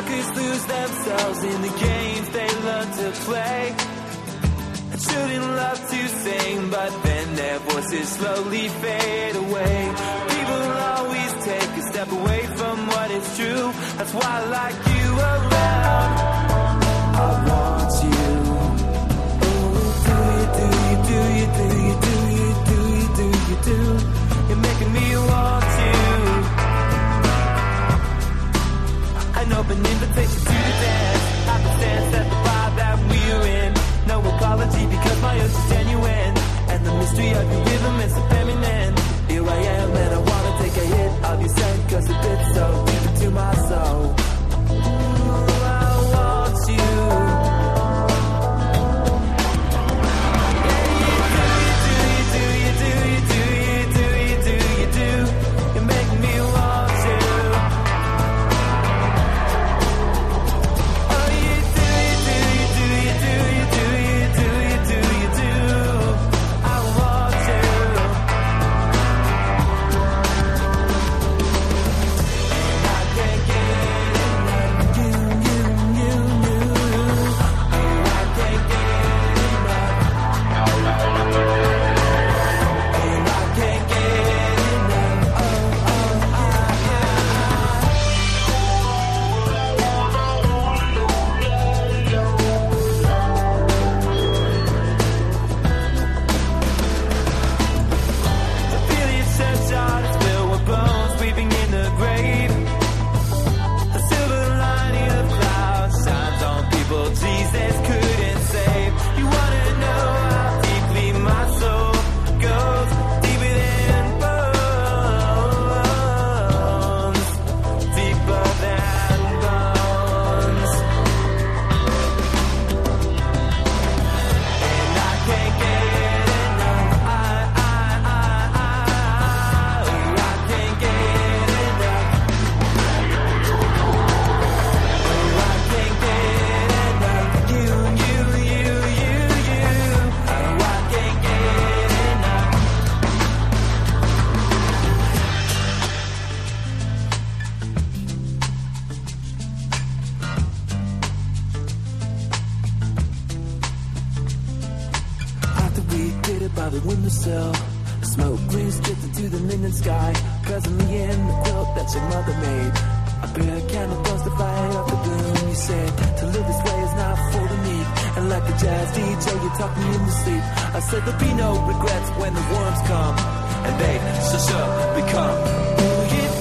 suckers lose themselves in the games they learn to play. Children love to sing, but then their voices slowly fade away. People always take a step away from what is true. That's why I like you around. I want you. Do you? You're making me want you. An open invitation to the dance. I can sense that the vibe that we're in. No apology because my earth is genuine. And the mystery of your rhythm is so feminine. Here I am and I wanna take a hit of your scent, cause it fits so deep into my soul. Ooh, I want you. By the windowsill, smoke rings drifting to the midnight sky. Presently in the quilt that your mother made. A pair of candle burns to fire up the bloom. You said to live this way is not for the meek. And like a jazz DJ, you talk me into sleep. I said there'll be no regrets when the worms come, and they shall become who you